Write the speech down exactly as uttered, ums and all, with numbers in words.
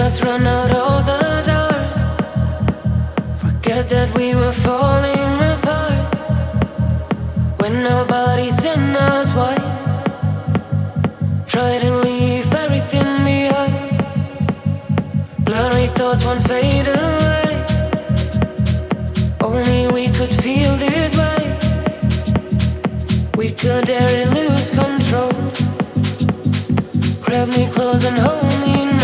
us run out of the dark. Forget that we were falling apart when nobody's in our twine. Try to leave everything behind. Blurry thoughts won't fade away. Only we could feel this way. We could dare to lose control. Grab me close and hold me now.